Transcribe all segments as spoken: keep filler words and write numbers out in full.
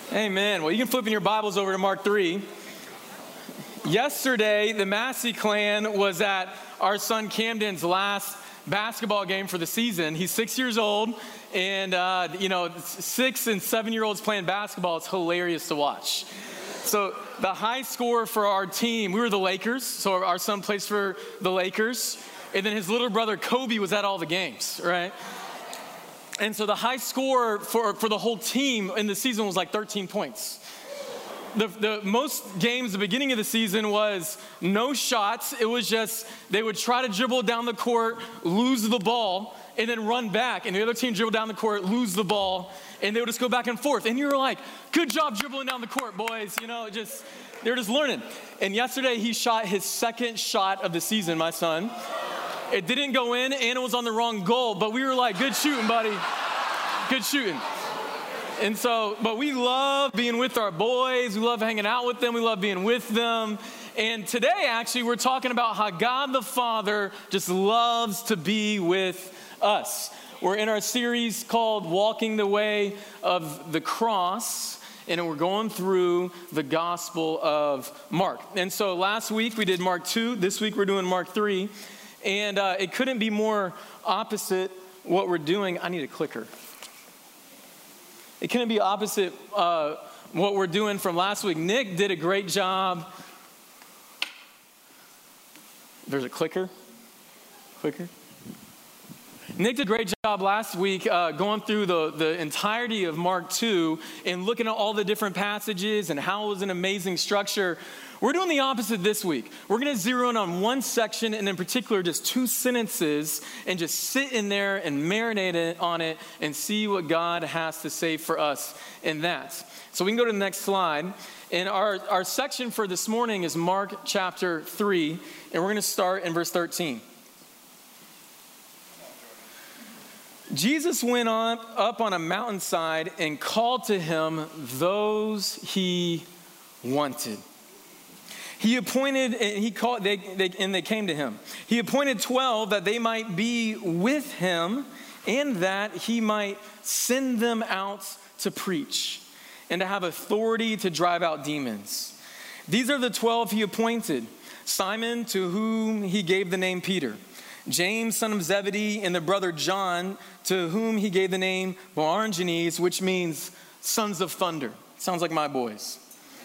Amen. Well, you can flip in your Bibles over to Mark three. Yesterday, the Massey clan was at our son Camden's last basketball game for the season. He's six years old, and, uh, you know, six and seven-year-olds playing basketball, it's hilarious to watch. So the high score for our team, we were the Lakers, so our son plays for the Lakers, and then his little brother Kobe was at all the games, right? And so the high score for, for the whole team in the season was like thirteen points. The, the most games, the beginning of the season was no shots. It was just, they would try to dribble down the court, lose the ball, and then run back. And the other team dribble down the court, lose the ball, and they would just go back and forth. And you were like, good job dribbling down the court, boys. You know, just, they were just learning. And yesterday he shot his second shot of the season, my son. It didn't go in, and it was on the wrong goal, but we were like, good shooting, buddy. Good shooting. And so, but we love being with our boys. We love hanging out with them. We love being with them. And today, actually, we're talking about how God the Father just loves to be with us. We're in our series called Walking the Way of the Cross, and we're going through the Gospel of Mark. And so last week we did Mark two. This week we're doing Mark three. And uh, it couldn't be more opposite what we're doing. I need a clicker. It couldn't be opposite uh, what we're doing from last week. Nick did a great job. There's a clicker. Clicker. Nick did a great job last week uh, going through the, the entirety of Mark two and looking at all the different passages and how it was an amazing structure. We're doing the opposite this week. We're going to zero in on one section, and in particular just two sentences, and just sit in there and marinate it on it and see what God has to say for us in that. So we can go to the next slide. And our, our section for this morning is Mark chapter three, and we're going to start in verse thirteen. Jesus went on up on a mountainside and called to him those he wanted. He appointed, and he called, they, they, and they came to him. He appointed twelve that they might be with him, and that he might send them out to preach, and to have authority to drive out demons. These are the twelve he appointed: Simon, to whom he gave the name Peter; James, son of Zebedee, and the brother John, to whom he gave the name Boanerges, which means sons of thunder. Sounds like my boys.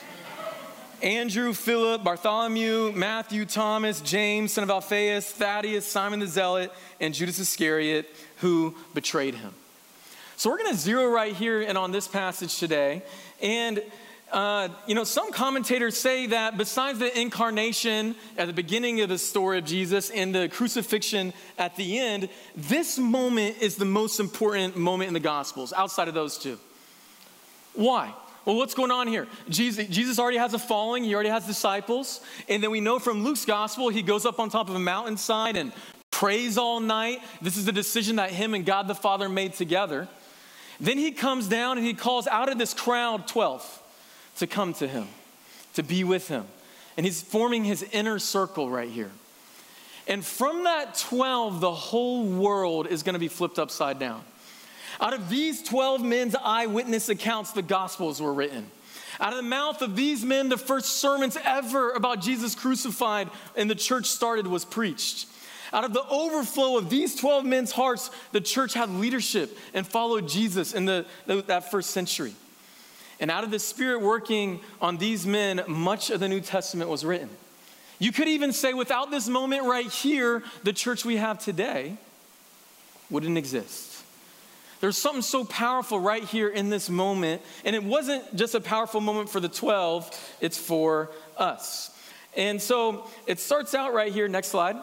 Andrew, Philip, Bartholomew, Matthew, Thomas, James, son of Alphaeus, Thaddeus, Simon the Zealot, and Judas Iscariot, who betrayed him. So we're going to zero right here and on this passage today. And, uh, you know, some commentators say that besides the incarnation at the beginning of the story of Jesus and the crucifixion at the end, this moment is the most important moment in the Gospels outside of those two. Why? Well, what's going on here? Jesus, Jesus already has a following. He already has disciples. And then we know from Luke's gospel, he goes up on top of a mountainside and prays all night. This is the decision that him and God the Father made together. Then he comes down and he calls out of this crowd twelve to come to him, to be with him. And he's forming his inner circle right here. And from that twelve, the whole world is going to be flipped upside down. Out of these twelve men's eyewitness accounts, the Gospels were written. Out of the mouth of these men, the first sermons ever about Jesus crucified and the church started was preached. Out of the overflow of these twelve men's hearts, the church had leadership and followed Jesus in the, the, that first century. And out of the Spirit working on these men, much of the New Testament was written. You could even say without this moment right here, the church we have today wouldn't exist. There's something so powerful right here in this moment. And it wasn't just a powerful moment for the twelve, it's for us. And so it starts out right here, next slide.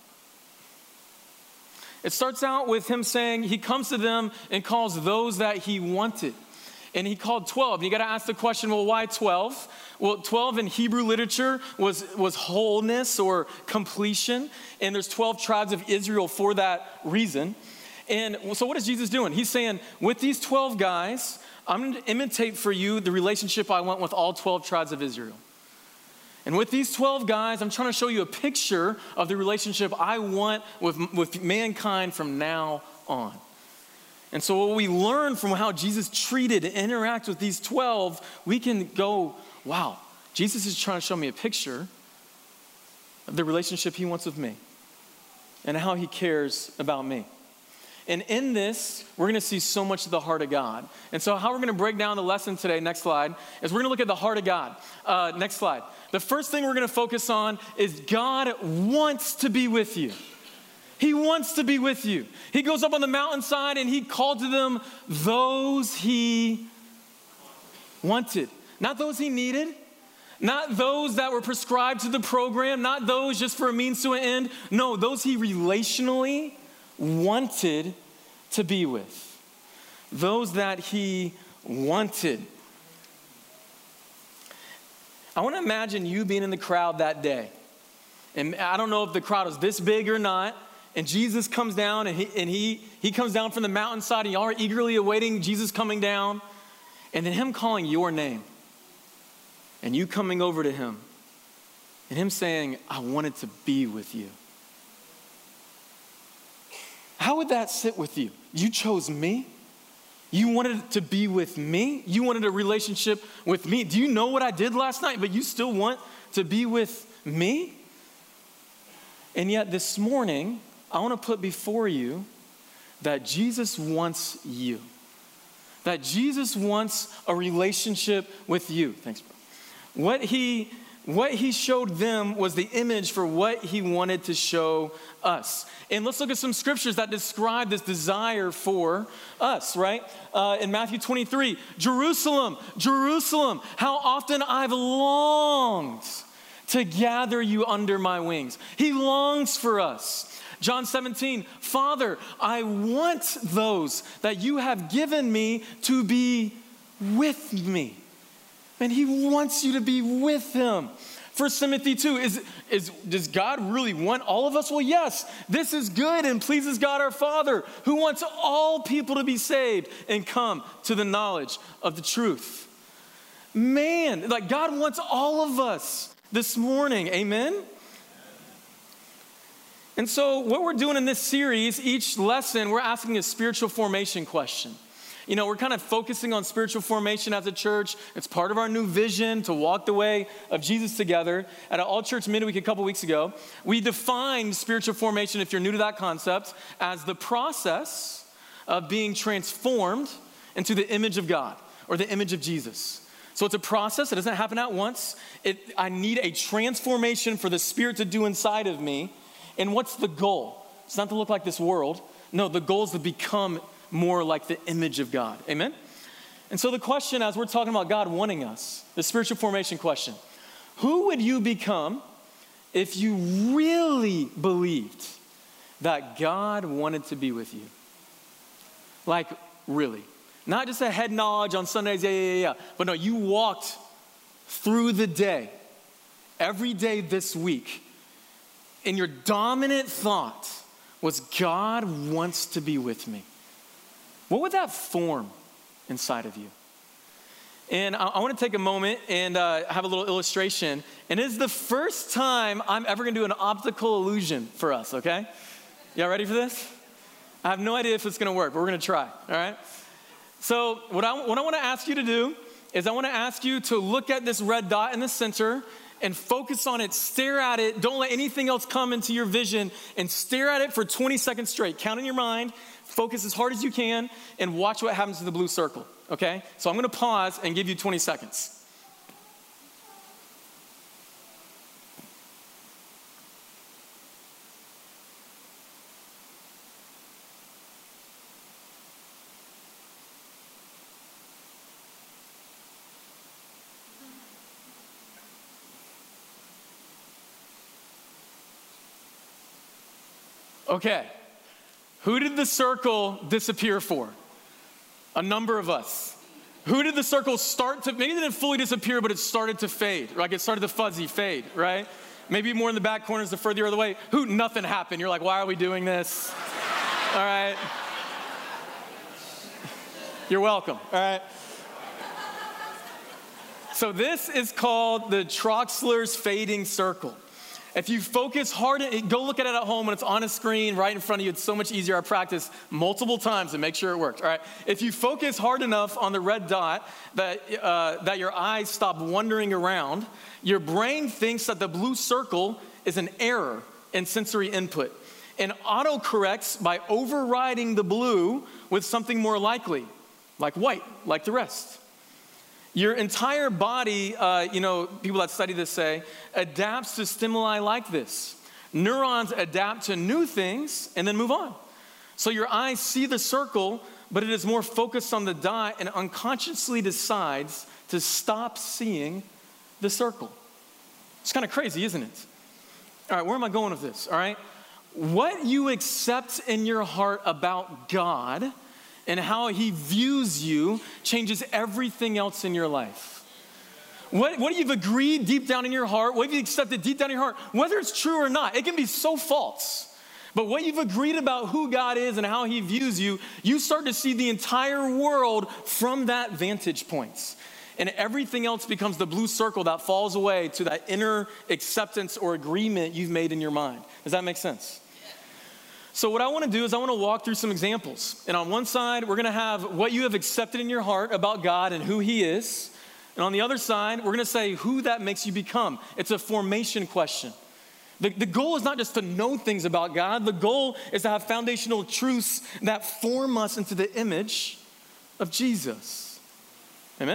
It starts out with him saying he comes to them and calls those that he wanted. And he called twelve. You got to ask the question, well, why twelve? Well, twelve in Hebrew literature was, was wholeness or completion. And there's twelve tribes of Israel for that reason. And so what is Jesus doing? He's saying, with these twelve guys, I'm going to imitate for you the relationship I want with all twelve tribes of Israel. And with these twelve guys, I'm trying to show you a picture of the relationship I want with, with mankind from now on. And so what we learn from how Jesus treated and interacted with these twelve, we can go, wow, Jesus is trying to show me a picture of the relationship he wants with me and how he cares about me. And in this, we're going to see so much of the heart of God. And so how we're going to break down the lesson today, next slide, is we're going to look at the heart of God. Uh, next slide. The first thing we're going to focus on is God wants to be with you. He wants to be with you. He goes up on the mountainside and he called to them those he wanted. Not those he needed. Not those that were prescribed to the program. Not those just for a means to an end. No, those he relationally wanted to be with. Those that he wanted. I want to imagine you being in the crowd that day. And I don't know if the crowd is this big or not. And Jesus comes down and he and he he comes down from the mountainside and y'all are eagerly awaiting Jesus coming down. And then him calling your name. And you coming over to him. And him saying, I wanted to be with you. How would that sit with you? You chose me? You wanted to be with me? You wanted a relationship with me? Do you know what I did last night, but you still want to be with me? And yet this morning, I want to put before you that Jesus wants you. That Jesus wants a relationship with you. Thanks, bro. What he, what he showed them was the image for what he wanted to show us. And let's look at some scriptures that describe this desire for us, right? Uh, in Matthew twenty-three, Jerusalem, Jerusalem, how often I've longed to gather you under my wings. He longs for us. John seventeen, Father, I want those that you have given me to be with me. And he wants you to be with him. First Timothy two, is, is, does God really want all of us? Well, yes, this is good and pleases God our Father, who wants all people to be saved and come to the knowledge of the truth. Man, like God wants all of us this morning, amen? And so what we're doing in this series, each lesson, we're asking a spiritual formation question. You know, we're kind of focusing on spiritual formation as a church. It's part of our new vision to walk the way of Jesus together. At an all-church midweek a couple weeks ago, we defined spiritual formation, if you're new to that concept, as the process of being transformed into the image of God or the image of Jesus. So it's a process. It doesn't happen at once. It, I need a transformation for the Spirit to do inside of me. And what's the goal? It's not to look like this world. No, the goal is to become more like the image of God. Amen? And so the question, as we're talking about God wanting us, the spiritual formation question, who would you become if you really believed that God wanted to be with you? Like, really. Not just a head knowledge on Sundays, yeah, yeah, yeah, yeah. But no, you walked through the day, every day this week, and your dominant thought was, God wants to be with me. What would that form inside of you? And I, I want to take a moment and uh, have a little illustration. And it is the first time I'm ever going to do an optical illusion for us, okay? Y'all ready for this? I have no idea if it's going to work, but we're going to try, all right? So what I, what I want to ask you to do is I want to ask you to look at this red dot in the center and focus on it, stare at it. Don't let anything else come into your vision, and stare at it for twenty seconds straight. Count in your mind, focus as hard as you can, and watch what happens to the blue circle, okay? So I'm gonna pause and give you twenty seconds. Okay, who did the circle disappear for? A number of us. Who did the circle start to, maybe it didn't fully disappear, but it started to fade, like it started to fuzzy fade, right? Maybe more in the back corners, the further other way. Who, nothing happened. You're like, why are we doing this? All right. You're welcome, all right? So this is called the Troxler's fading circle. If you focus hard, go look at it at home when it's on a screen right in front of you. It's so much easier. I practice multiple times to make sure it works, all right? If you focus hard enough on the red dot that, uh, that your eyes stop wandering around, your brain thinks that the blue circle is an error in sensory input and autocorrects by overriding the blue with something more likely, like white, like the rest. Your entire body, uh, you know, people that study this say, adapts to stimuli like this. Neurons adapt to new things and then move on. So your eyes see the circle, but it is more focused on the dot and unconsciously decides to stop seeing the circle. It's kind of crazy, isn't it? All right, where am I going with this, all right? What you accept in your heart about God and how he views you changes everything else in your life. What, what you've agreed deep down in your heart, what you've accepted deep down in your heart, whether it's true or not, it can be so false. But what you've agreed about who God is and how he views you, you start to see the entire world from that vantage point. And everything else becomes the blue circle that falls away to that inner acceptance or agreement you've made in your mind. Does that make sense? So what I want to do is I want to walk through some examples. And on one side, we're going to have what you have accepted in your heart about God and who he is. And on the other side, we're going to say who that makes you become. It's a formation question. The, the goal is not just to know things about God. The goal is to have foundational truths that form us into the image of Jesus. Amen?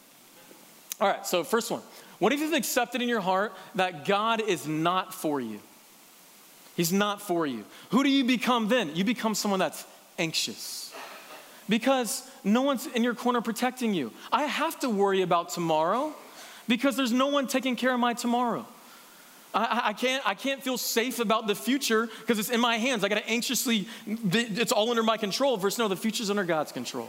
All right, so first one. What if you've accepted in your heart that God is not for you? He's not for you. Who do you become then? You become someone that's anxious because no one's in your corner protecting you. I have to worry about tomorrow because there's no one taking care of my tomorrow. I, I can't, I can't feel safe about the future because it's in my hands. I got to anxiously, it's all under my control versus no, the future's under God's control.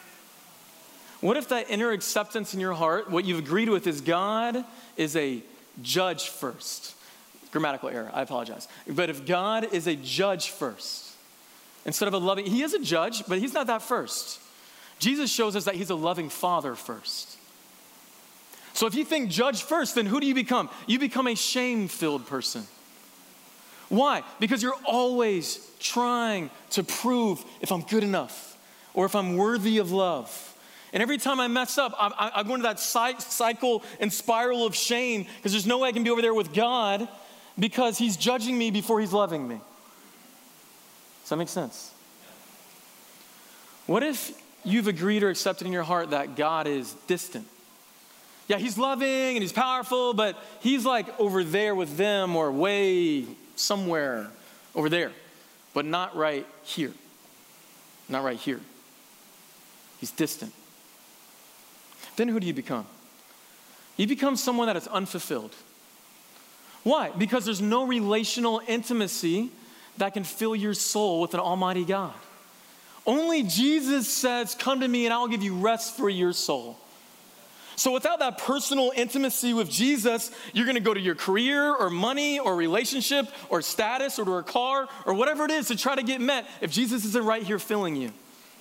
What if that inner acceptance in your heart, what you've agreed with is God is a judge first? Grammatical error, I apologize. But if God is a judge first, instead of a loving, he is a judge, but he's not that first. Jesus shows us that he's a loving father first. So if you think judge first, then who do you become? You become a shame-filled person. Why? Because you're always trying to prove if I'm good enough or if I'm worthy of love. And every time I mess up, I, I, I go into that cycle and spiral of shame because there's no way I can be over there with God because he's judging me before he's loving me. Does that make sense? What if you've agreed or accepted in your heart that God is distant? Yeah, he's loving and he's powerful, but he's like over there with them or way somewhere over there, but not right here. Not right here. He's distant. Then who do you become? You become someone that is unfulfilled. Why? Because there's no relational intimacy that can fill your soul with an almighty God. Only Jesus says, come to me and I'll give you rest for your soul. So without that personal intimacy with Jesus, you're going to go to your career or money or relationship or status or to a car or whatever it is to try to get met if Jesus isn't right here filling you.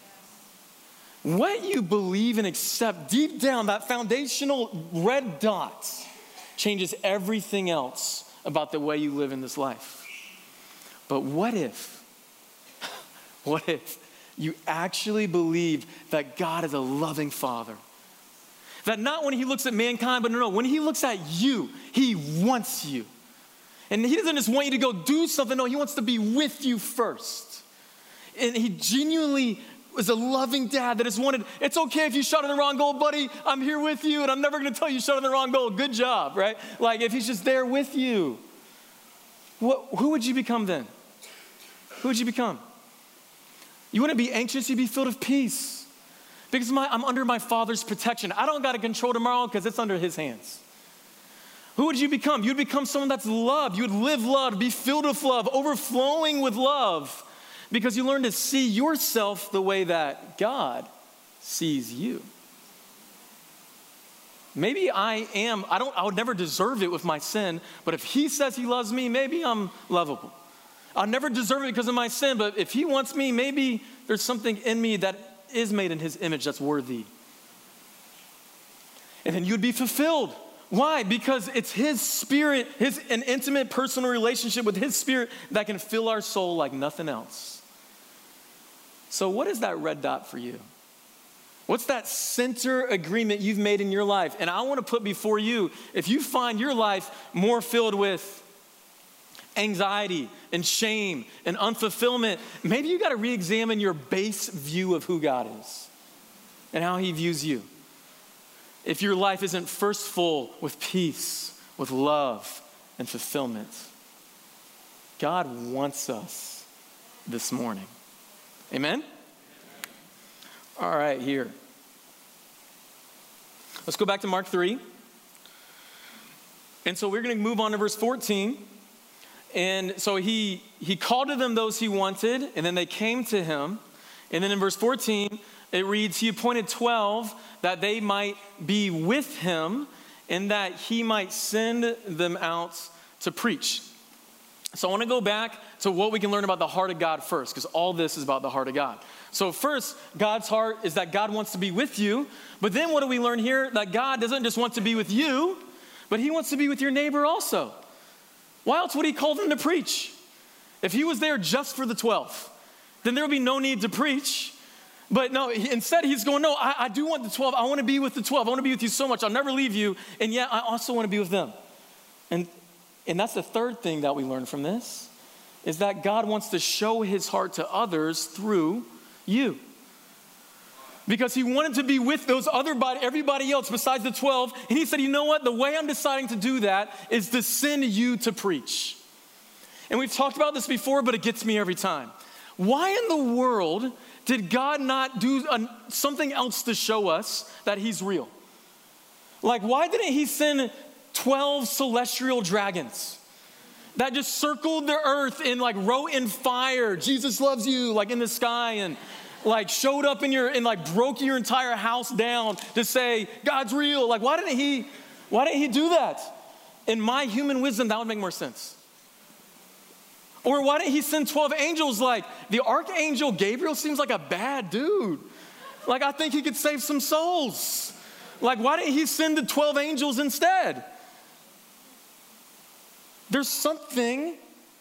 What you believe and accept deep down, that foundational red dot, changes everything else about the way you live in this life. But what if, what if you actually believe that God is a loving Father? That not when he looks at mankind, but no, no, when he looks at you, he wants you. And he doesn't just want you to go do something, no, he wants to be with you first. And he genuinely is a loving dad that has wanted, it's okay if you shot in the wrong goal, buddy, I'm here with you, and I'm never gonna tell you you shot in the wrong goal, good job, right? Like if he's just there with you, what, who would you become then? Who would you become? You wouldn't be anxious, you'd be filled with peace. Because my, I'm under my Father's protection. I don't gotta control tomorrow because it's under his hands. Who would you become? You'd become someone that's loved. You would live love, be filled with love, overflowing with love. Because you learn to see yourself the way that God sees you. Maybe I am, I don't, I would never deserve it with my sin, but if he says he loves me, maybe I'm lovable. I'll never deserve it because of my sin, but if he wants me, maybe there's something in me that is made in his image that's worthy. And then you'd be fulfilled. Why? Because it's his spirit, his an intimate personal relationship with his spirit that can fill our soul like nothing else. So what is that red dot for you? What's that center agreement you've made in your life? And I want to put before you, if you find your life more filled with anxiety and shame and unfulfillment, maybe you got to re-examine your base view of who God is and how he views you. If your life isn't first full with peace, with love and fulfillment, God wants us this morning. Amen? All right, here. Let's go back to Mark three. And so we're going to move on to verse fourteen. And so he he called to them those he wanted, and then they came to him. And then in verse fourteen, it reads, he appointed twelve that they might be with him and that he might send them out to preach. So I want to go back to what we can learn about the heart of God first, because all this is about the heart of God. So first, God's heart is that God wants to be with you. But then what do we learn here? That God doesn't just want to be with you, but he wants to be with your neighbor also. Why else would he call them to preach? If he was there just for the twelve, then there would be no need to preach. But no, instead he's going, no, I, I do want the twelve. I want to be with the twelve. I want to be with you so much. I'll never leave you. And yet I also want to be with them. And, and that's the third thing that we learn from this, is that God wants to show his heart to others through you. Because he wanted to be with those other body, everybody else besides the twelve. And he said, you know what? The way I'm deciding to do that is to send you to preach. And we've talked about this before, but it gets me every time. Why in the world did God not do a, something else to show us that he's real? Like, why didn't he send twelve celestial dragons that just circled the earth and like wrote in fire, Jesus loves you, like in the sky, and like showed up in your, and like broke your entire house down to say, God's real? Like, why didn't he, why didn't he do that? In my human wisdom, that would make more sense. Or why didn't he send twelve angels? Like, the archangel Gabriel seems like a bad dude. Like, I think he could save some souls. Like, why didn't he send the twelve angels instead? There's something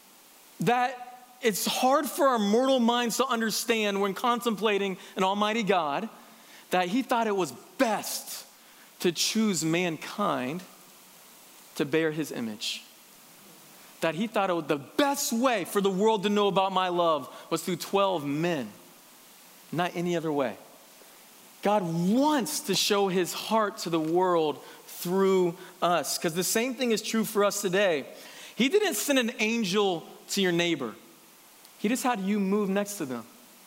that it's hard for our mortal minds to understand when contemplating an almighty God, that he thought it was best to choose mankind to bear his image. That he thought it was the best way for the world to know about my love was through twelve men, not any other way. God wants to show his heart to the world through us, because the same thing is true for us today. He didn't send an angel to your neighbor. He just had you move next to them.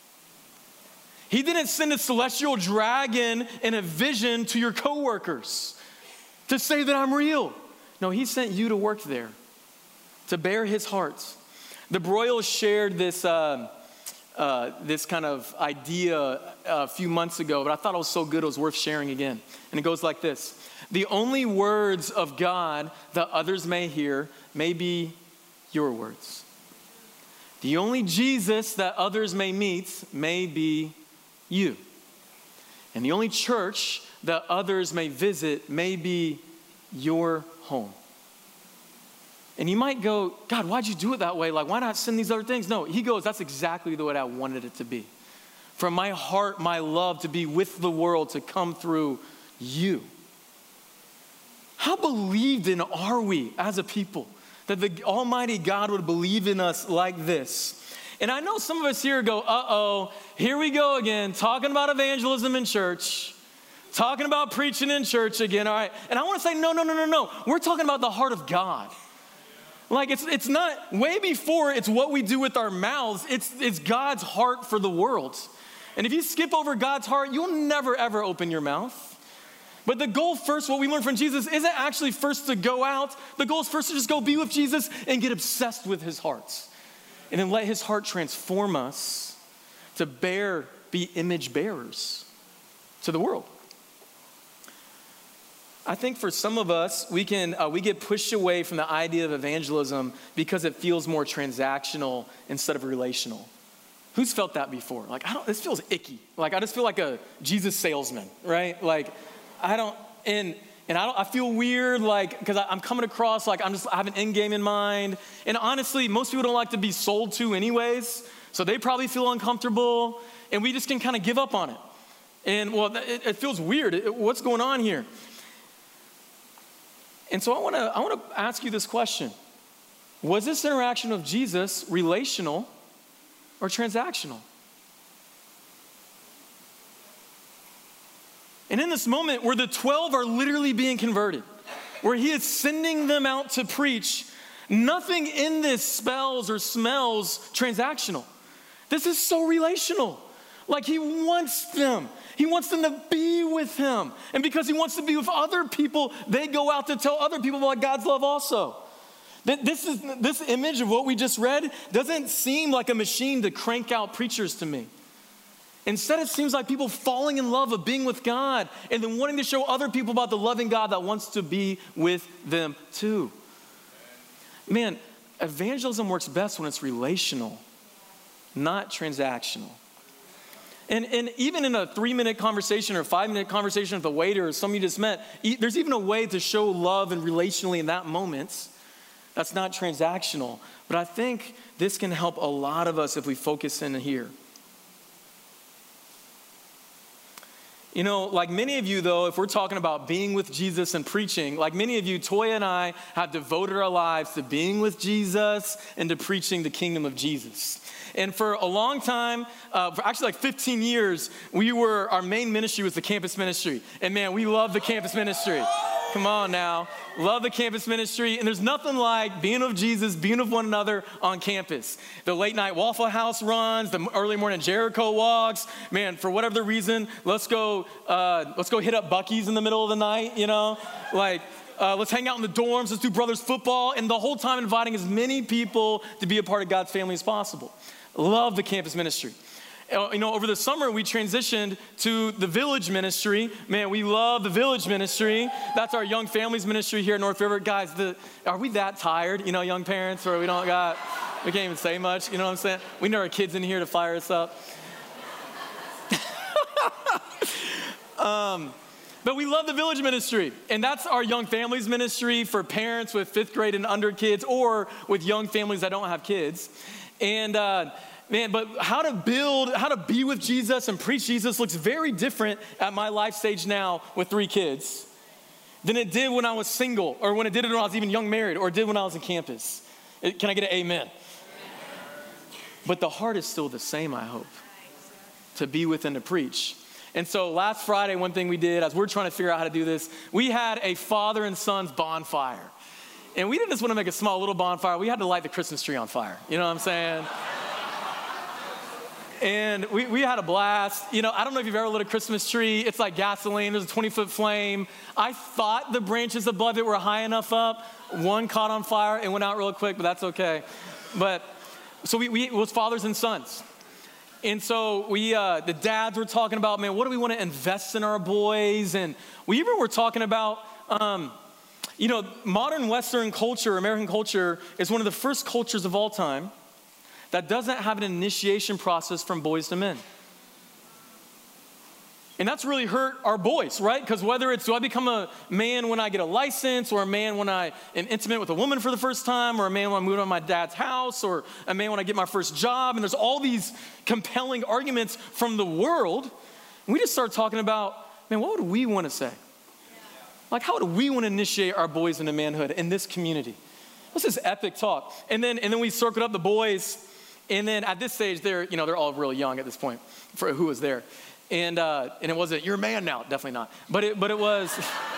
He didn't send a celestial dragon in a vision to your coworkers to say that I'm real. No, he sent you to work there, to bear his heart. The Broyles shared this, uh, uh, this kind of idea a few months ago, but I thought it was so good it was worth sharing again. And it goes like this. The only words of God that others may hear may be your words. The only Jesus that others may meet may be you. And the only church that others may visit may be your home. And you might go, God, why'd you do it that way? Like, why not send these other things? No, he goes, that's exactly the way I wanted it to be. From my heart, my love to be with the world, to come through you. How believed in are we as a people that the Almighty God would believe in us like this? And I know some of us here go, uh-oh, here we go again, talking about evangelism in church, talking about preaching in church again, all right? And I want to say, no, no, no, no, no. We're talking about the heart of God. Like, it's it's not, way before it's what we do with our mouths, it's, it's God's heart for the world. And if you skip over God's heart, you'll never, ever open your mouth. But the goal first, what we learned from Jesus, isn't actually first to go out. The goal is first to just go be with Jesus and get obsessed with his heart. And then let his heart transform us to bear, be image bearers to the world. I think for some of us, we can uh, we get pushed away from the idea of evangelism because it feels more transactional instead of relational. Who's felt that before? Like, I don't, this feels icky. Like, I just feel like a Jesus salesman, right? Like, I don't, and And I, don't, I feel weird, like, because I'm coming across like I'm just, I have an end game in mind. And honestly, most people don't like to be sold to anyways. So they probably feel uncomfortable. And we just can kind of give up on it. And well, it, it feels weird. It, what's going on here? And so I want to I want to ask you this question. Was this interaction of Jesus relational or transactional? And in this moment where the twelve are literally being converted, where he is sending them out to preach, nothing in this spells or smells transactional. This is so relational. Like he wants them. He wants them to be with him. And because he wants to be with other people, they go out to tell other people about God's love also. This is this image of what we just read doesn't seem like a machine to crank out preachers to me. Instead, it seems like people falling in love of being with God and then wanting to show other people about the loving God that wants to be with them too. Man, evangelism works best when it's relational, not transactional. And, and even in a three-minute conversation or five-minute conversation with a waiter or someone you just met, there's even a way to show love and relationally in that moment that's not transactional. But I think this can help a lot of us if we focus in here. You know, like many of you, though, if we're talking about being with Jesus and preaching, like many of you, Toya and I have devoted our lives to being with Jesus and to preaching the kingdom of Jesus. And for a long time, uh, for actually like fifteen years, we were, our main ministry was the campus ministry. And man, we love the campus ministry. Come on now. Love the campus ministry. And there's nothing like being with Jesus, being with one another on campus. The late night Waffle House runs, the early morning Jericho walks. Man, for whatever the reason, let's go, uh, let's go hit up Buc-ee's in the middle of the night, you know? Like, uh, let's hang out in the dorms, let's do brothers football. And the whole time inviting as many people to be a part of God's family as possible. Love the campus ministry. You know, over the summer, we transitioned to the village ministry. Man, we love the village ministry. That's our young families ministry here at North River. Guys, the, are we that tired, you know, young parents, or we don't got, we can't even say much, you know what I'm saying? We need our kids in here to fire us up. um, but we love the village ministry. And that's our young families ministry for parents with fifth grade and under kids, or with young families that don't have kids. And, uh, Man, but how to build, how to be with Jesus and preach Jesus looks very different at my life stage now with three kids than it did when I was single, or when it did when I was even young married, or it did when I was in campus. It, can I get an amen? Amen? But the heart is still the same, I hope, to be with and to preach. And so last Friday, one thing we did, as we're trying to figure out how to do this, we had a father and son's bonfire. And we didn't just want to make a small little bonfire. We had to light the Christmas tree on fire. You know what I'm saying? And we, we had a blast. You know, I don't know if you've ever lit a Christmas tree. It's like gasoline. There's a twenty-foot flame. I thought the branches above it were high enough up. One caught on fire and went out real quick, but that's okay. But so we, we it was fathers and sons. And so we, uh, the dads were talking about, man, what do we want to invest in our boys? And we even were talking about, um, you know, modern Western culture, American culture, is one of the first cultures of all time that doesn't have an initiation process from boys to men. And that's really hurt our boys, right? Because whether it's, do I become a man when I get a license, or a man when I am intimate with a woman for the first time, or a man when I move to my dad's house, or a man when I get my first job, and there's all these compelling arguments from the world. And we just start talking about, man, what would we want to say? Like, how would we want to initiate our boys into manhood in this community? What's this epic talk? And then, and then we circled up the boys. And then at this stage, they're, you know, they're all really young at this point for who was there. And uh, and it wasn't, you're a man now, definitely not. But it, but it was,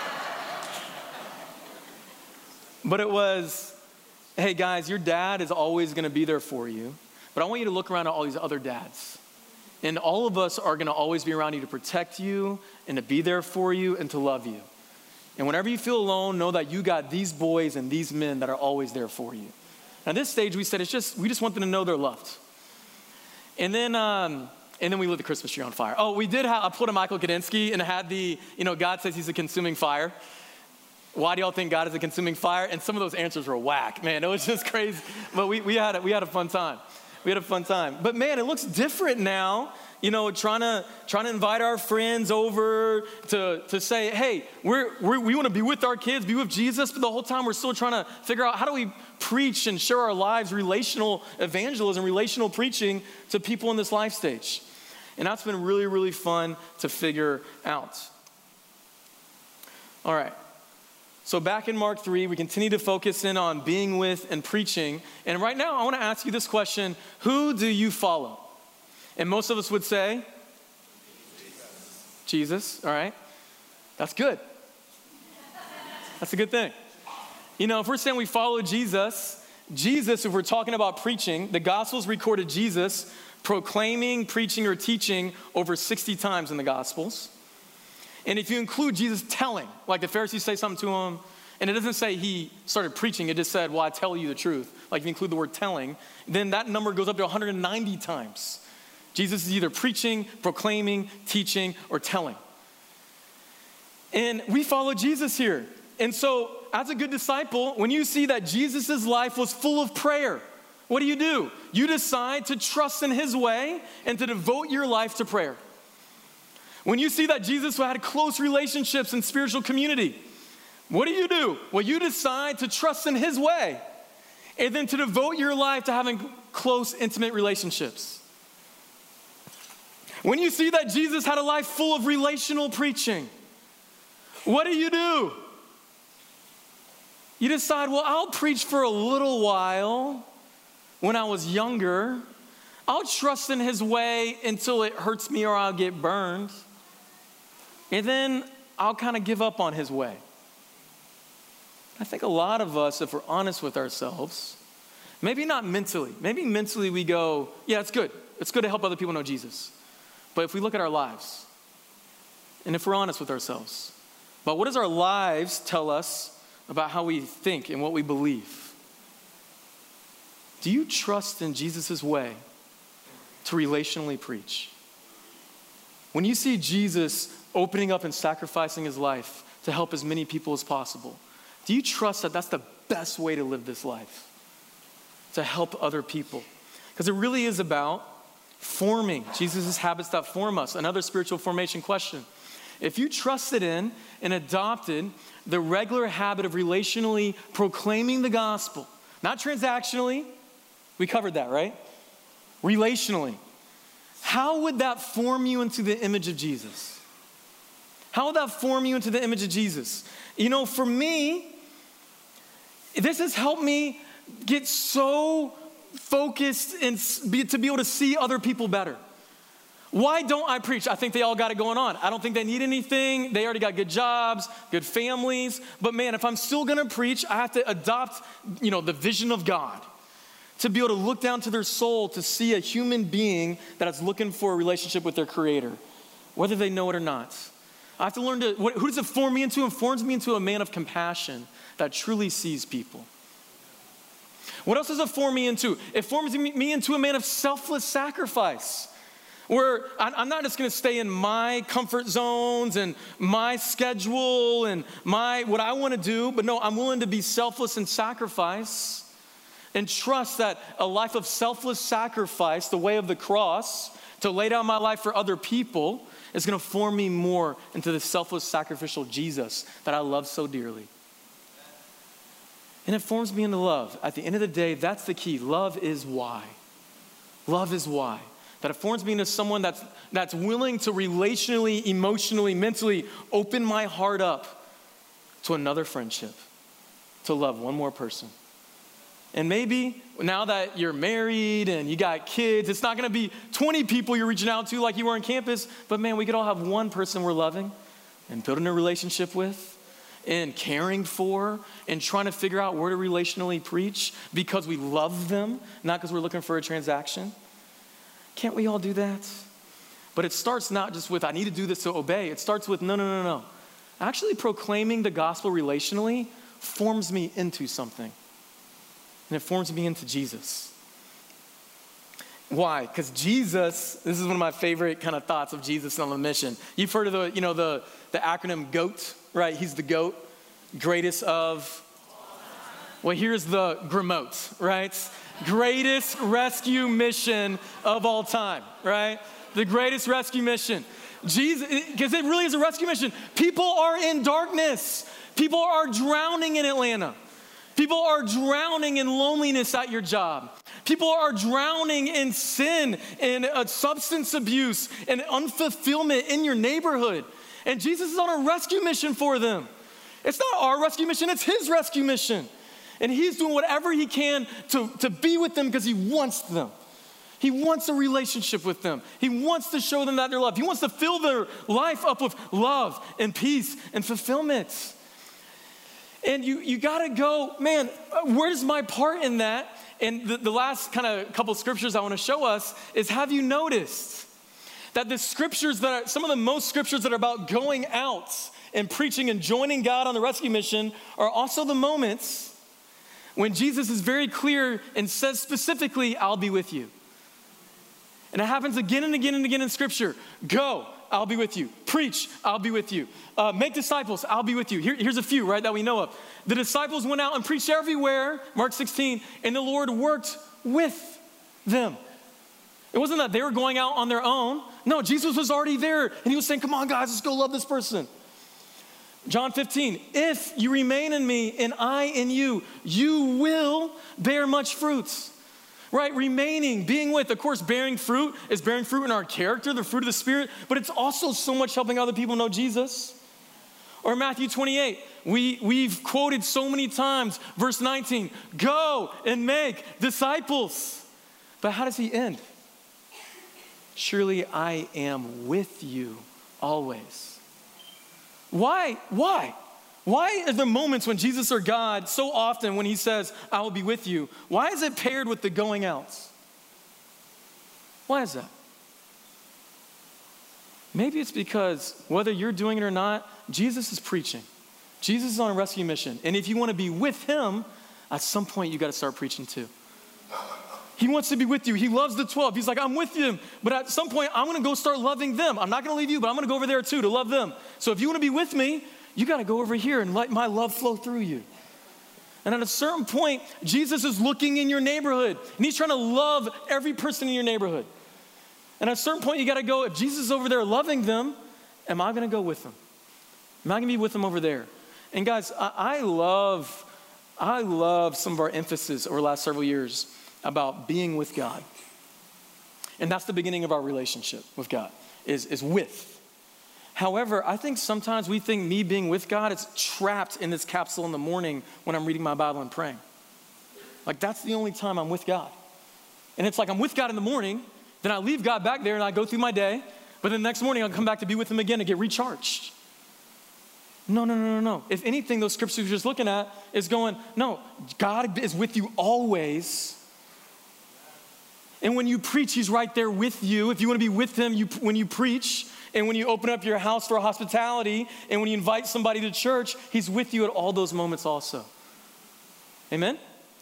but it was, hey guys, your dad is always gonna be there for you. But I want you to look around at all these other dads. And all of us are gonna always be around you to protect you and to be there for you and to love you. And whenever you feel alone, know that you got these boys and these men that are always there for you. Now, at this stage, we said it's just, we just want them to know they're loved. And then, um, and then we lit the Christmas tree on fire. Oh, we did have, I pulled a Michael Kadinsky and had the, you know, God says he's a consuming fire. Why do y'all think God is a consuming fire? And some of those answers were whack, man. It was just crazy. But we, we, had a, we had a fun time. We had a fun time. But man, it looks different now you know, trying to trying to invite our friends over to, to say, hey, we're, we're, we want to be with our kids, be with Jesus, but the whole time we're still trying to figure out how do we preach and share our lives, relational evangelism, relational preaching to people in this life stage. And that's been really, really fun to figure out. All right. So back in Mark three, we continue to focus in on being with and preaching. And right now, I want to ask you this question: who do you follow? And most of us would say, Jesus. Jesus, all right. That's good. That's a good thing. You know, if we're saying we follow Jesus, Jesus, if we're talking about preaching, the Gospels recorded Jesus proclaiming, preaching, or teaching over sixty times in the Gospels. And if you include Jesus telling, like the Pharisees say something to him, and it doesn't say he started preaching, it just said, well, I tell you the truth. Like if you include the word telling, then that number goes up to one hundred ninety times. Jesus is either preaching, proclaiming, teaching, or telling. And we follow Jesus here. And so as a good disciple, when you see that Jesus' life was full of prayer, what do you do? You decide to trust in his way and to devote your life to prayer. When you see that Jesus had close relationships and spiritual community, what do you do? Well, you decide to trust in his way and then to devote your life to having close, intimate relationships. When you see that Jesus had a life full of relational preaching, what do you do? You decide, well, I'll preach for a little while when I was younger. I'll trust in his way until it hurts me or I'll get burned. And then I'll kind of give up on his way. I think a lot of us, if we're honest with ourselves, maybe not mentally, maybe mentally we go, yeah, it's good. It's good to help other people know Jesus. But if we look at our lives, and if we're honest with ourselves, but what does our lives tell us about how we think and what we believe? Do you trust in Jesus' way to relationally preach? When you see Jesus opening up and sacrificing his life to help as many people as possible, do you trust that that's the best way to live this life? To help other people? Because it really is about forming Jesus' habits that form us. Another spiritual formation question. If you trusted in and adopted the regular habit of relationally proclaiming the gospel, not transactionally, we covered that, right? Relationally. How would that form you into the image of Jesus? How would that form you into the image of Jesus? You know, for me, this has helped me get so focused and be, to be able to see other people better. Why don't I preach? I think they all got it going on. I don't think they need anything. They already got good jobs, good families. But man, if I'm still gonna preach, I have to adopt, you know, the vision of God. To be able to look down to their soul, to see a human being that is looking for a relationship with their Creator, whether they know it or not. I have to learn to, what, who does it form me into? It forms me into a man of compassion that truly sees people. What else does it form me into? It forms me into a man of selfless sacrifice, where I'm not just gonna stay in my comfort zones and my schedule and my what I wanna do, but no, I'm willing to be selfless and sacrifice and trust that a life of selfless sacrifice, the way of the cross, to lay down my life for other people, is gonna form me more into the selfless, sacrificial Jesus that I love so dearly. And it forms me into love. At the end of the day, that's the key. Love is why. Love is why. That it forms me into someone that's, that's willing to relationally, emotionally, mentally open my heart up to another friendship, to love one more person. And maybe now that you're married and you got kids, it's not gonna be twenty people you're reaching out to like you were on campus, but man, we could all have one person we're loving and building a relationship with and caring for and trying to figure out where to relationally preach because we love them, not because we're looking for a transaction. Can't we all do that? But it starts not just with, I need to do this to obey. It starts with, no, no, no, no. Actually proclaiming the gospel relationally forms me into something. And it forms me into Jesus. Why? Because Jesus, this is one of my favorite kind of thoughts of Jesus on the mission. You've heard of the, you know, the, the acronym GOAT, right? He's the GOAT, greatest of, well, here's the Gramote, right? Greatest rescue mission of all time, right? The greatest rescue mission. Jesus, because it really is a rescue mission. People are in darkness. People are drowning in Atlanta. People are drowning in loneliness at your job. People are drowning in sin and uh, substance abuse and unfulfillment in your neighborhood. And Jesus is on a rescue mission for them. It's not our rescue mission, it's his rescue mission. And he's doing whatever he can to, to be with them because he wants them. He wants a relationship with them. He wants to show them that they're loved. He wants to fill their life up with love and peace and fulfillment. And you, you gotta go, man, where's my part in that? And the, the last kind of couple scriptures I wanna show us is, have you noticed that the scriptures that are, some of the most scriptures that are about going out and preaching and joining God on the rescue mission are also the moments when Jesus is very clear and says specifically, I'll be with you. And it happens again and again and again in scripture. Go, I'll be with you. Preach, I'll be with you. Uh, make disciples, I'll be with you. Here, here's a few, right, that we know of. The disciples went out and preached everywhere, Mark sixteen, and the Lord worked with them. It wasn't that they were going out on their own. No, Jesus was already there, and he was saying, come on, guys, let's go love this person. John fifteen, if you remain in me and I in you, you will bear much fruits. Right, remaining, being with, of course, bearing fruit is bearing fruit in our character, the fruit of the Spirit, but it's also so much helping other people know Jesus. Or Matthew twenty-eight, we, we've quoted so many times, verse nineteen, go and make disciples. But how does he end? Surely I am with you always. Why? Why? Why are there moments when Jesus or God, so often when he says, I will be with you, why is it paired with the going out? Why is that? Maybe it's because whether you're doing it or not, Jesus is preaching. Jesus is on a rescue mission. And if you want to be with him, at some point you got to start preaching too. He wants to be with you. He loves the twelve. He's like, I'm with you. But at some point, I'm going to go start loving them. I'm not going to leave you, but I'm going to go over there too to love them. So if you want to be with me, you got to go over here and let my love flow through you. And at a certain point, Jesus is looking in your neighborhood and he's trying to love every person in your neighborhood. And at a certain point, you got to go, if Jesus is over there loving them, am I going to go with them? Am I going to be with them over there? And guys, I, I love, I love some of our emphasis over the last several years about being with God. And that's the beginning of our relationship with God, is, is with. However, I think sometimes we think me being with God is trapped in this capsule in the morning when I'm reading my Bible and praying. Like that's the only time I'm with God. And it's like I'm with God in the morning, then I leave God back there and I go through my day, but then the next morning I'll come back to be with him again and get recharged. No, no, no, no, no. If anything, those scriptures you're just looking at is going, no, God is with you always. And when you preach, he's right there with you. If you want to be with him, you, when you preach, and when you open up your house for hospitality, and when you invite somebody to church, he's with you at all those moments also. Amen?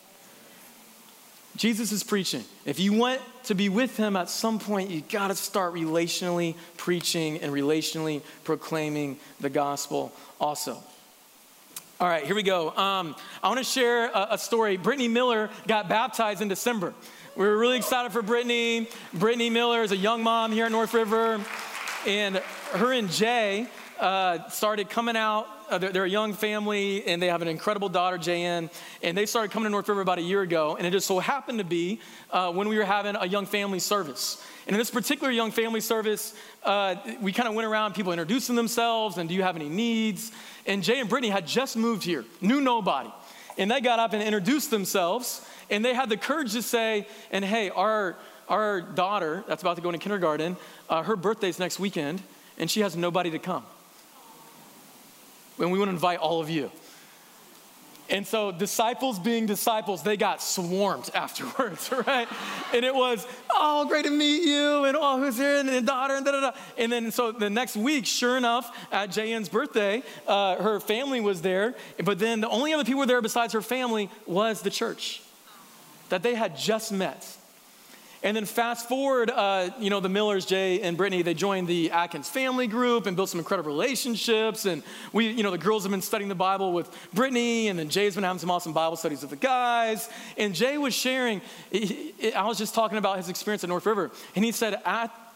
Jesus is preaching. If you want to be with him at some point, you got to start relationally preaching and relationally proclaiming the gospel also. All right, here we go. Um, I want to share a, a story. Brittany Miller got baptized in December. We were really excited for Brittany. Brittany Miller is a young mom here at North River. And her and Jay uh, started coming out. Uh, they're, they're a young family, and they have an incredible daughter, Jayan. And they started coming to North River about a year ago. And it just so happened to be uh, when we were having a young family service. And in this particular young family service, uh, we kind of went around, people introducing themselves, and do you have any needs? And Jay and Brittany had just moved here, knew nobody. And they got up and introduced themselves, and they had the courage to say, and hey, our Our daughter, that's about to go into kindergarten, uh, her birthday's next weekend, and she has nobody to come. And we want to invite all of you. And so disciples being disciples, they got swarmed afterwards, right? And it was, oh, great to meet you, and oh, who's here, and the daughter, and da-da-da. And then so the next week, sure enough, at Jayan's birthday, uh, her family was there, but then the only other people there besides her family was the church that they had just met. And then fast forward, uh, you know, the Millers, Jay and Brittany, they joined the Atkins family group and built some incredible relationships. And we, you know, the girls have been studying the Bible with Brittany, and then Jay's been having some awesome Bible studies with the guys. And Jay was sharing, he, he, I was just talking about his experience at North River. And he said, at,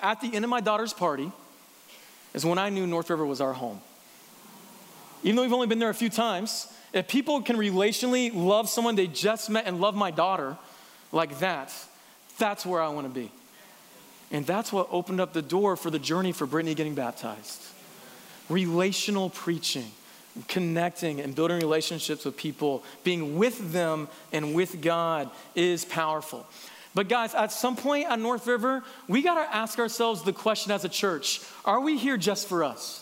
at the end of my daughter's party is when I knew North River was our home. Even though we've only been there a few times, if people can relationally love someone they just met and love my daughter like that, that's where I want to be. And that's what opened up the door for the journey for Brittany getting baptized. Relational preaching, connecting and building relationships with people, being with them and with God is powerful. But guys, at some point at North River, we got to ask ourselves the question as a church, are we here just for us?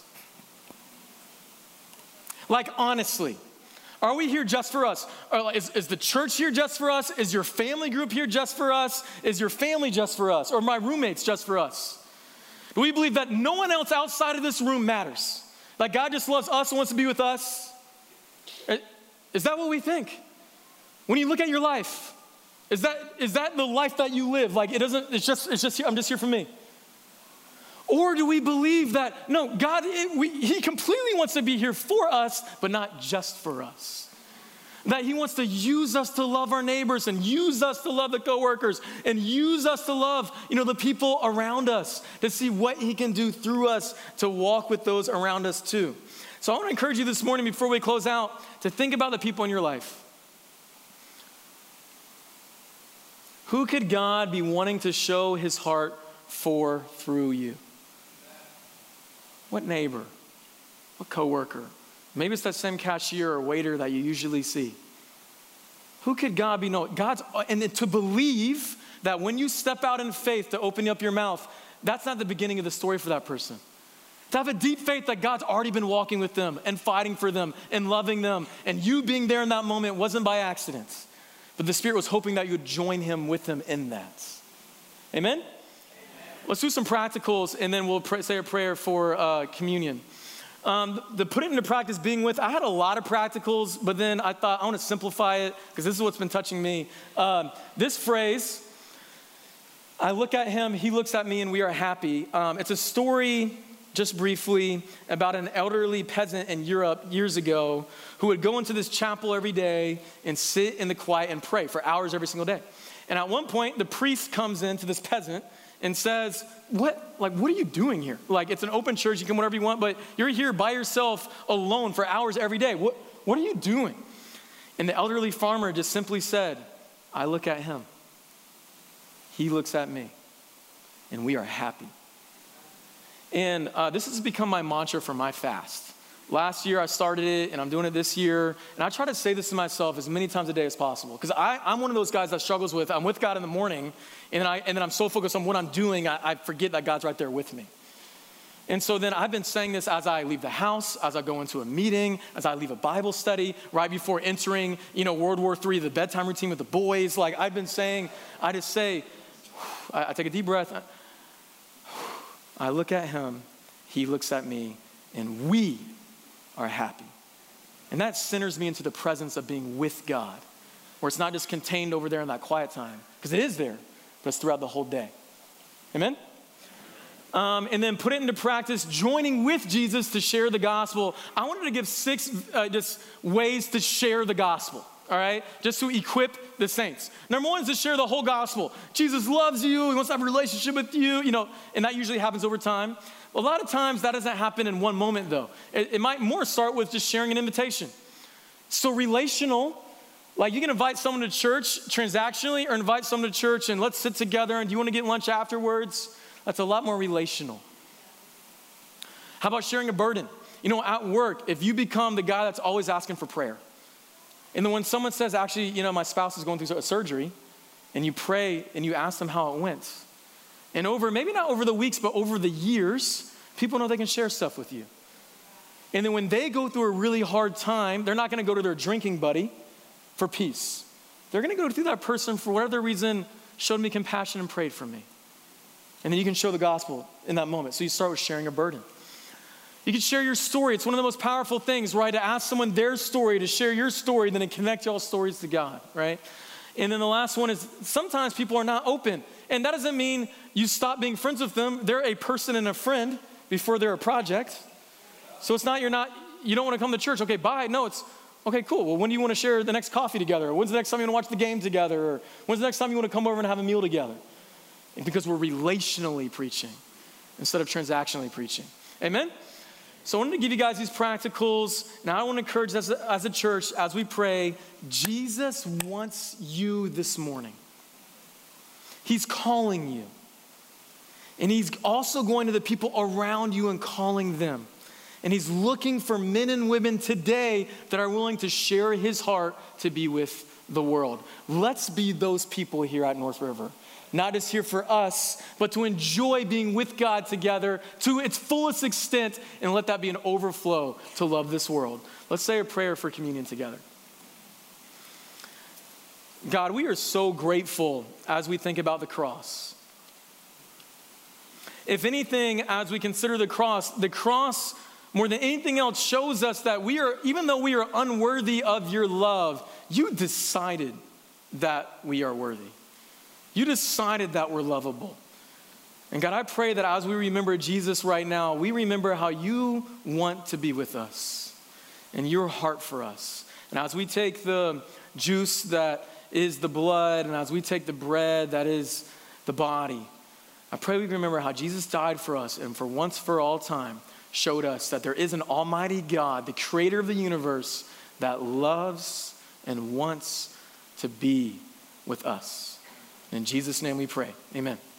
Like, honestly, are we here just for us? Or is, is the church here just for us? Is your family group here just for us? Is your family just for us? Or my roommates just for us? Do we believe that no one else outside of this room matters? Like God just loves us and wants to be with us? Is that what we think? When you look at your life, is that is that the life that you live? Like it doesn't, it's just, it's just, I'm just here for me. Or do we believe that, no, God, it, we, he completely wants to be here for us, but not just for us. That he wants to use us to love our neighbors and use us to love the coworkers and use us to love, you know, the people around us, to see what he can do through us to walk with those around us too. So I want to encourage you this morning before we close out to think about the people in your life. Who could God be wanting to show his heart for through you? What neighbor? What coworker? Maybe it's that same cashier or waiter that you usually see. Who could God be knowing? God's, and to believe that when you step out in faith to open up your mouth, that's not the beginning of the story for that person. To have a deep faith that God's already been walking with them and fighting for them and loving them, and you being there in that moment wasn't by accident, but the Spirit was hoping that you would join him with him in that. Amen? Amen. Let's do some practicals, and then we'll pray, say a prayer for uh, communion. Um, the put it into practice being with, I had a lot of practicals, but then I thought I want to simplify it because this is what's been touching me. Um, this phrase, I look at him, he looks at me, and we are happy. Um, it's a story, just briefly, about an elderly peasant in Europe years ago who would go into this chapel every day and sit in the quiet and pray for hours every single day. And at one point, the priest comes in to this peasant and says, what, like, what are you doing here? Like, it's an open church, you can whatever you want, but you're here by yourself alone for hours every day. What, what are you doing? And the elderly farmer just simply said, I look at him. He looks at me. And we are happy. And uh, this has become my mantra for my fast. Last year I started it, and I'm doing it this year. And I try to say this to myself as many times a day as possible. Because I'm one of those guys that struggles with, I'm with God in the morning, and then, I, and then I'm so focused on what I'm doing, I, I forget that God's right there with me. And so then I've been saying this as I leave the house, as I go into a meeting, as I leave a Bible study, right before entering, you know, World War Three, the bedtime routine with the boys. Like I've been saying, I just say, I, I take a deep breath, I look at him, he looks at me, and we are happy. And that centers me into the presence of being with God, where it's not just contained over there in that quiet time, because it is there, but it's throughout the whole day. Amen? Um, and then put it into practice, joining with Jesus to share the gospel. I wanted to give six uh, just ways to share the gospel, all right? Just to equip the saints. Number one is to share the whole gospel. Jesus loves you, he wants to have a relationship with you, you know, and that usually happens over time. A lot of times that doesn't happen in one moment though. It, it might more start with just sharing an invitation. So relational, like you can invite someone to church transactionally or invite someone to church and let's sit together and do you want to get lunch afterwards? That's a lot more relational. How about sharing a burden? You know, at work, if you become the guy that's always asking for prayer, and then when someone says, actually, you know, my spouse is going through a surgery, and you pray and you ask them how it went, and over, maybe not over the weeks, but over the years, people know they can share stuff with you. And then when they go through a really hard time, they're not going to go to their drinking buddy for peace. They're going to go through that person for whatever reason, showed me compassion and prayed for me. And then you can show the gospel in that moment. So you start with sharing a burden. You can share your story. It's one of the most powerful things, right? To ask someone their story, to share your story, then to connect y'all's stories to God, right? And then the last one is sometimes people are not open. And that doesn't mean you stop being friends with them. They're a person and a friend before they're a project. So it's not, you're not, you don't want to come to church. Okay, bye. No, it's, okay, cool. Well, when do you want to share the next coffee together? Or when's the next time you want to watch the game together? Or when's the next time you want to come over and have a meal together? And because we're relationally preaching. instead of transactionally preaching. Amen? So I wanted to give you guys these practicals. Now I want to encourage us as a church, as we pray, Jesus wants you this morning. He's calling you. And he's also going to the people around you and calling them. And he's looking for men and women today that are willing to share his heart to be with the world. Let's be those people here at North River. Not just here for us, but to enjoy being with God together to its fullest extent, and let that be an overflow to love this world. Let's say a prayer for communion together. God, we are so grateful as we think about the cross. If anything, as we consider the cross, the cross, more than anything else, shows us that we are, even though we are unworthy of your love, you decided that we are worthy. You decided that we're lovable. And God, I pray that as we remember Jesus right now, we remember how you want to be with us and your heart for us. And as we take the juice that is the blood, and as we take the bread that is the body, I pray we remember how Jesus died for us and for once for all time showed us that there is an almighty God, the creator of the universe, that loves and wants to be with us. In Jesus' name we pray. Amen.